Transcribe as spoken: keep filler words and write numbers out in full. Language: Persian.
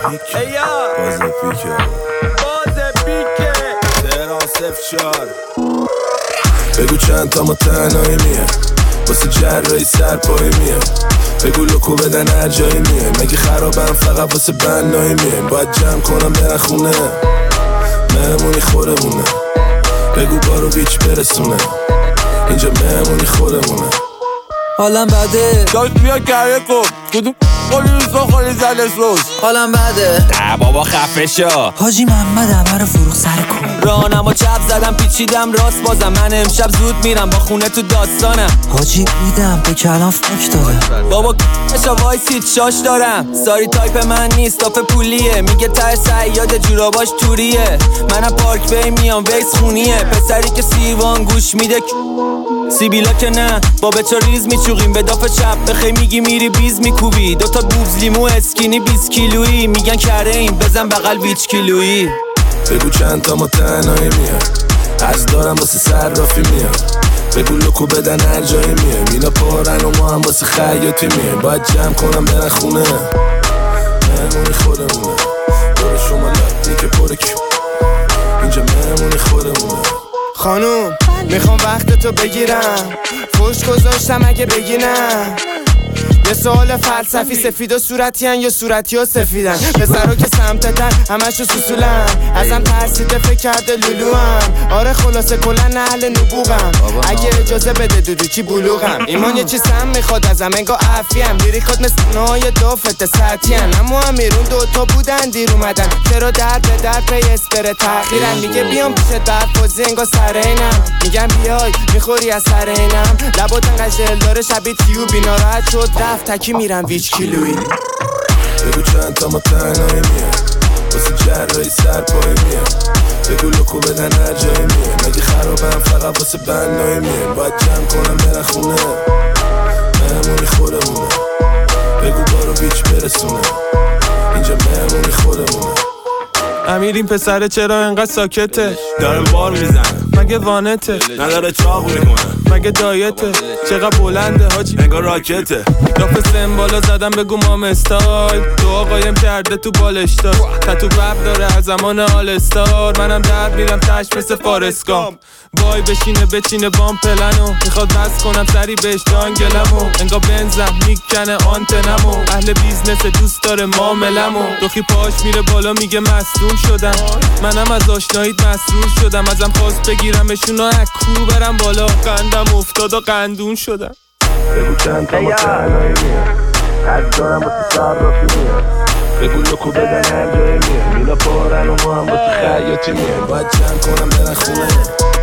پیک باز پیکه باز پیکه تهران صفر چار بگو چند تا ما تنهایی میه واسه جرایی سرپایی میه بگو لکو بدن هر جایی میه مگه خرابم فقط واسه بنایی میه باید جمع کنم برن خونه مهمونی خورمونه بگو بارو بیچ برسونه اینجا مهمونی خورمونه حالم بده داشت بیا گره کن کدوم قولی روزا خالی زده سوز حالم بده ده بابا خفه شا حاجی محمد همه رو فروخ سر کن رانم و چپ زدم پیچیدم راست بازم من امشب زود میرم با خونه تو داستانم حاجی بیدم به کلام فک دادم بابا کشا وایسید شاش دارم ساری تایپ من نیست تاپ پولیه میگه تر سیاد جوراباش توریه منم پارک بی میام ویس خونیه پسری که سیوان گوش میده سیبیلا که نه با بچا ریز میچوقیم به داف چپ بخی میگی میری بیز میکوبی دوتا بوبز لیمو اسکینی بیست کیلویی میگن کره این بزن بغل ویچ کیلویی بگو چند تا ما تنهایی میاد از دارم واسه صرافی میاد بگو لکو بدن هر جایی میه مینا پارن و ما هم واسه خیاطی میه باید جمع کنم برن خونه مهمونی خودمونه دور شما لطنی که پره کیو اینجا مهمونی خودمونه خانوم میخوام وقت تو بگیرم فوش گذاشتم اگه بگی نه یه سوال فلسفی سفید و صورتی هن یا صورتی و سفیدن پسرا که سمتتن همشو سوسولن ازم ترسیده فکر کرده لولو هم آره خلاصه کلن اهل نبوغم اگه اجازه بده دودو چی بلوغم ایمان یه چی سم میخواد ازم انگا عفیم لیریکات مثل نهای دافت سطحی هن اما امیرون دوتا بودن دیر اومدن چرا در به در پی اسپر تحقیرن میگه بیام پیشت برفازی انگا سرینم میگم بیای میخوری از سرینم لباتن قجل داره شبیه تیوبی ناراحت شد رفت تکی میرم ویچ کیلویی بگو چند تا ما تنهایی میاد واسه جرایی سرپایی میاد بگو لکو بدن هر جایی میاد مگه خرابم فقط واسه بنایی میاد باید جمع کنم برن خونه مهمونی خودمونه بگو بارو بیچ برسونه اینجا مهمونی خودمونه امیر این پسره چرا انقدر ساکته داره بار میزنه مگه وانته نداره چاق میکنه مگه دایته چقدر بلنده حاجی انگار راکته داف سمبالا زدم بگو مام استایل تو آقایم کرده تو بالشتا تتو بب داره از زمان آل استار منم در میرم تش مثل فارسکام وای بشینه بچینه بام پلنو میخواد بس کنم سری بهش جانگلمو انگار بنزم میکنه آنتنمو اهل بیزنس دوست داره معاملمو دوخی پاش میره بالا میگه مصدوم شدم منم از آشناییت مسرور شدم ازم خواست بگیرمشون و اکو برم بالا قندم افتاد و قندون شدم بگو چند تا ما تنهایی میاد از دارم واسه صرافی میاد بگو لکو بدن هر جایی میاد مینا پارن و ما هم واسه خیاطی میاد باید جمع کنم برن خونه